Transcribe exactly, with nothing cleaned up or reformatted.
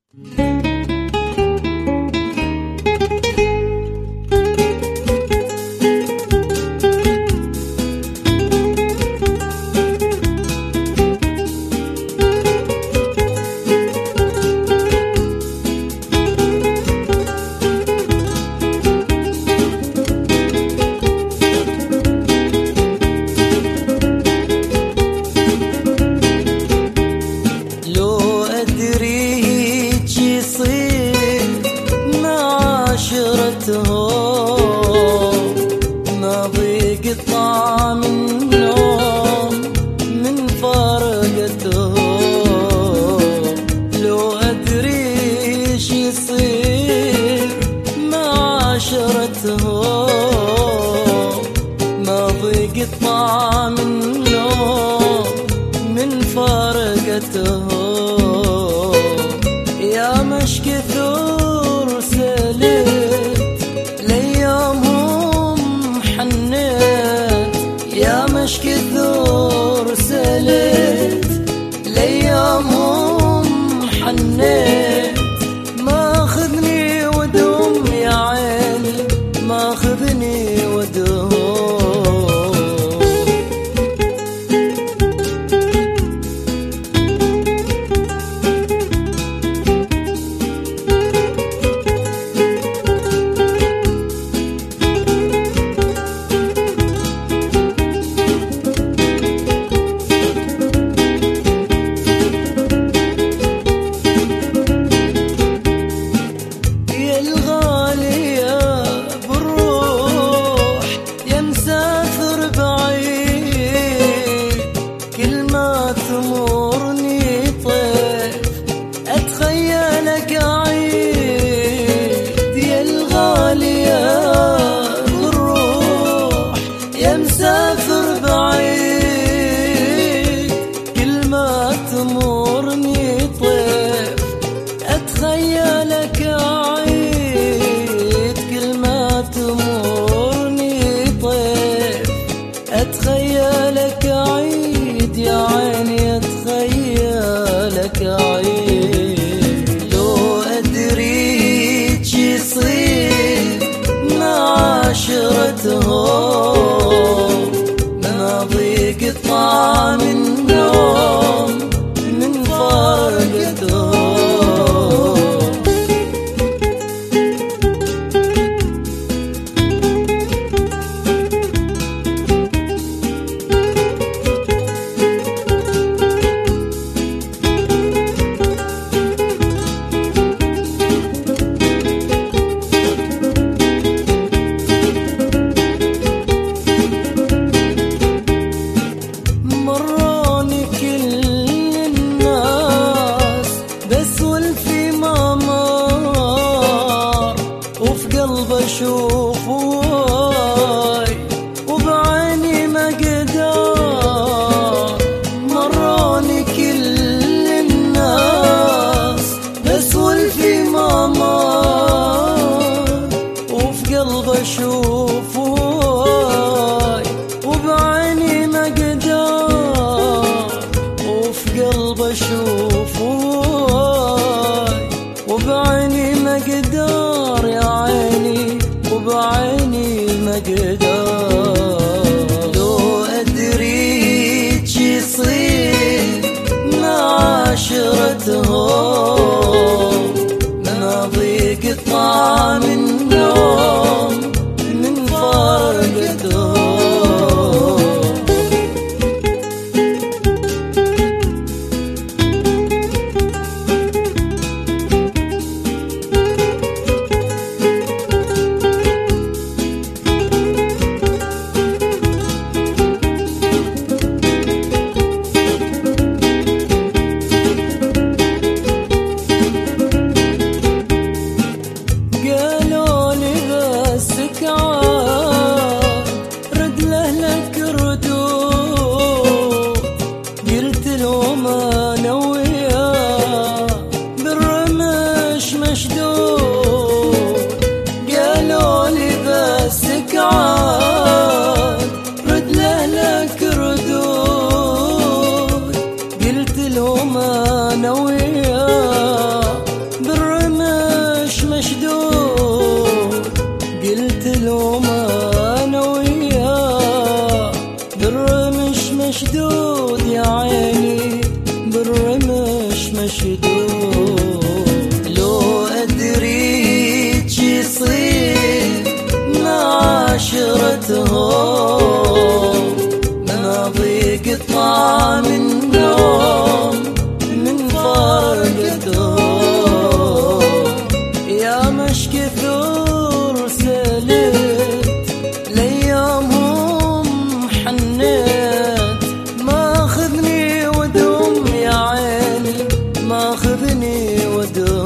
ما ضيق طعم النوم من فرقته، لو أدري إيش يصير مع عشرته. ما ضيق طعم النوم من فرقته، يا مش كثر سلت ليامهم حنيت، يا مش كثر سلت ليامهم حنيت. ما خذني ودهم يا عيني، ما خذني ودهم. تمرني طيف أتخيلك عيد، يا الغالية بالروح يا مسافر بعيد. كل ما تمرني طيف أتخيلك عيد، كل ما تمرني طيف أتخيلك عيد، يا عيني أتخيلك عيد. لو أدري إيش يصير مع عشرتهم، ما ضيق طعم النوم من فرقتهم. أشوف واي وبعيني ما قدر، مروني كل الناس بس والفي ما مر. وفي قلب أشوف واي وبعيني ما قدر، وفي قلب أشوف واي وبعيني ما قدر، يا عيني وبعيني ما قدر. لو أدري إيش يصير مع عشرتهم، ما ضيق طعم النوم من فرقتهم. قالوا شدود. لو أدري شي يصير مع عشرتهم، ما ضيق طعم النوم من فرقتهم. يا مش كثر سلت ليامهم حنيت، ما خذني ودهم يا عيني، ما خذني ودهم.